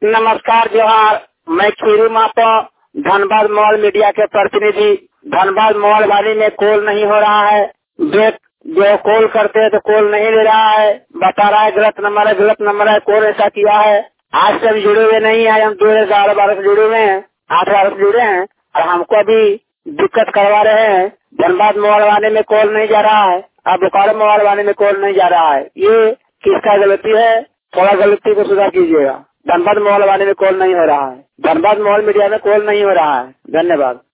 नमस्कार जोहार। मैं खीरू मापो धनबाद मॉल मीडिया के प्रतिनिधि। धनबाद मॉल वाली में कॉल नहीं हो रहा है। जो कॉल करते हैं तो कॉल नहीं ले रहा है, बता रहा है गलत नंबर है। कॉल ऐसा किया है। आज से हम जुड़े हुए नहीं है, हम 2011-12 से जुड़े हुए हैं, 8-12 से जुड़े हैं और हमको अभी दिक्कत करवा रहे हैं। धनबाद मॉल वाले में कॉल नहीं जा रहा है, अब बोकारो मॉल वाले में कॉल नहीं जा रहा है। ये किसका गलती है? थोड़ा गलती को सुधार कीजिएगा। धनबाद मॉल वाले में कॉल नहीं हो रहा है, धनबाद मॉल मीडिया में कॉल नहीं हो रहा है। धन्यवाद।